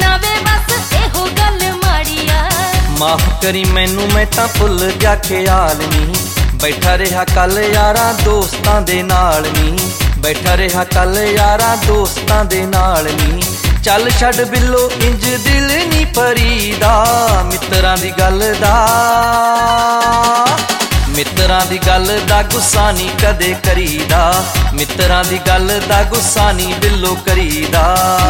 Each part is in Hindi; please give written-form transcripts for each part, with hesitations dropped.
सजना वे बस एहो गल माड़िया। माफ करी मैनू मैं तां भुल गया ख्याल नी, बैठा रहा कल यारा दोस्तां दे नाल नी, बैठा रहा कल यारा दोस्तां दे नाल नी। चल छड़ बिल्लो इंज दिल नी भरीदा, मित्रां दी गल दा, मित्रां दी गल दा गुस्सा नी कदे करीदा, मित्रां दी गल दा गुस्सा नी बिल्लो करीदा।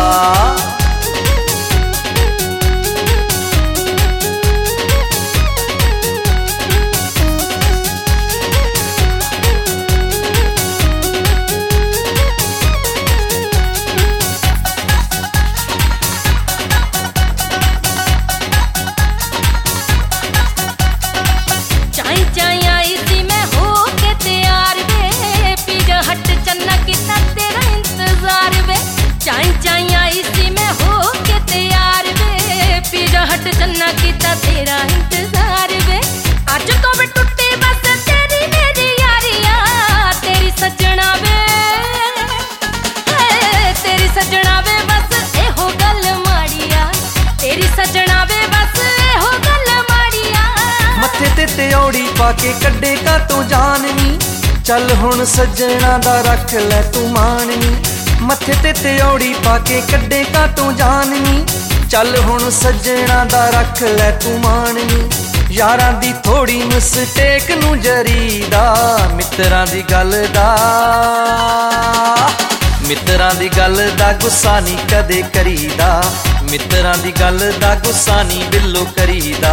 चन्ना कीता तेरा इंतजार वे, अज तो भी टुटी बस तेरी मेरी यारियां, तेरी सजना वे, तेरी सजना वे बस एहो गल माड़िया, तेरी सजना वे बस एहो गल माड़िया। मत्थे ते त्योड़ी पाके कड्डे का तू जाननी, चल हुण सजना दा रख ले तू माननी, मत्थे ते त्योड़ी पाके कड्डे का तू जाननी, चल हुण सजना दा रख ले तू माननी। यारां दी थोड़ी मिस्टेक नू जरीदा, मित्रां दी गल दा, मित्रां दी गल दा गुस्सा नी कदे करीदा, मित्रां दी गल दा गुस्सा नी बिल्लो करीदा।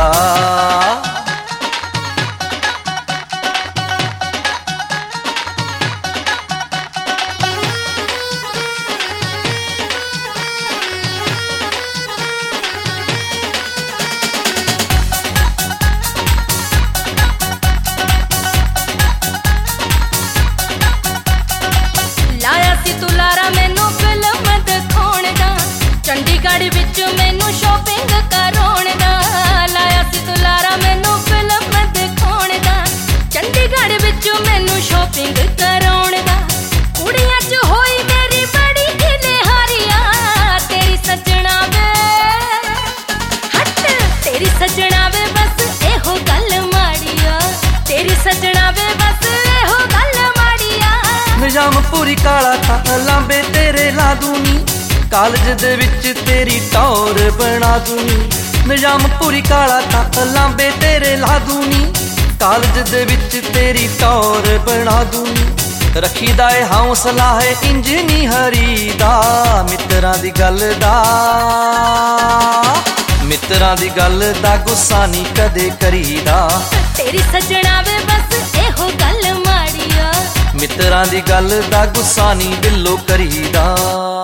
चंडीगढ़ विच मैनू शॉपिंग कराउण दा, लाया सी दुलारा मैनू फिल्म दिखाउण दा, चंडीगढ़ विच मैनू शॉपिंग कराउण दा। कुड़ियां च होई मेरी बड़ी दिलहारिया, तेरी सजना वे हट, तेरी सजना वे बस एहो गल माड़िया, तेरी सजना वे बस एहो गल माड़िया। निजाम पूरी काला था लांबे तेरे ला दूनी, कालज दे विच तेरी टौर बना दूनी, निजाम पूरी काला था लांबे तेरे ला दूनी, कालज दे विच तेरी टौर बना दूनी। रखी दा ए हौसला है इंज नी हरीदा, मित्रां दी गल दा, मित्रां दी गल दा गुस्सा नी कदे करीदा, तेरी सजना वे बस एहो गल माड़िया, मित्रां दी गल दा गुस्सा नी बिल्लो करीदा।